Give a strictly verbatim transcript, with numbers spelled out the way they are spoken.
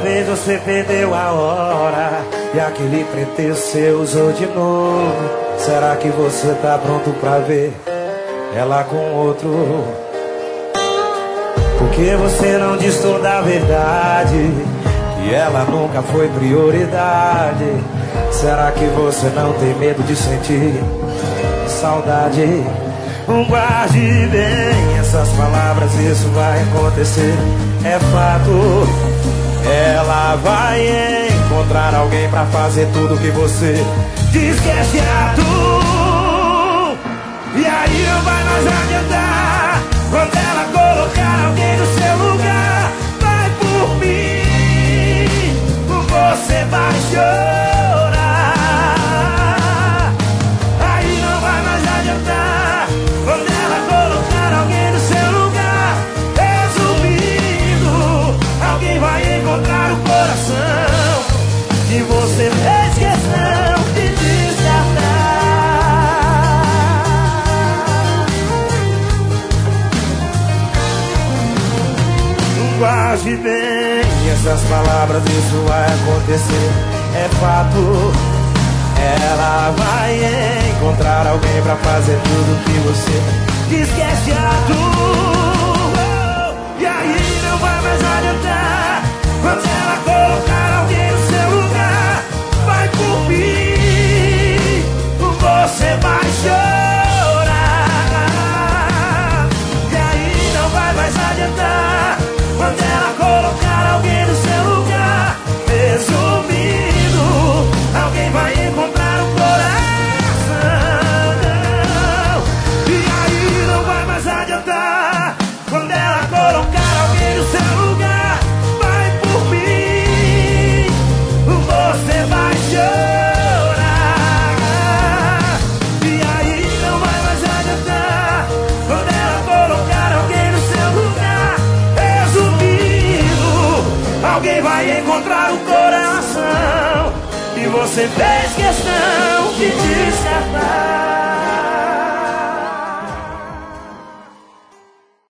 vez você perdeu a hora e aquele pretexto você usou de novo. Será que você tá pronto pra ver ela com outro? Porque você não diz toda a verdade, que ela nunca foi prioridade. Será que você não tem medo de sentir saudade? Guarde bem essas palavras, isso vai acontecer, é fato. Ela vai encontrar alguém pra fazer tudo que você diz que é certo. E aí não vai mais adiantar, quando ela colocar alguém no seu lugar. Vai por mim, você vai chorar. Aí não vai mais adiantar, quando ela colocar alguém no seu lugar. Resumindo, alguém vai encontrar o coração que você fez questão de descartar. Guarde bem essas palavras, isso vai acontecer, é fato. Ela vai encontrar alguém pra fazer tudo que você diz que é certo. E aí não vai mais adiantar, quando ela colocar alguém no seu lugar. Vai por mim, você vai chorar. E aí não vai mais adiantar, quando ela colocar alguém no seu lugar. Resumindo, alguém vai encontrar o coração. E aí não vai mais adiantar, quando ela colocar alguém no seu lugar. Vai por mim, você vai chorar. E aí não vai mais adiantar, quando ela colocar alguém no seu lugar. Resumindo, alguém vai encontrar o coração que você fez questão de descartar.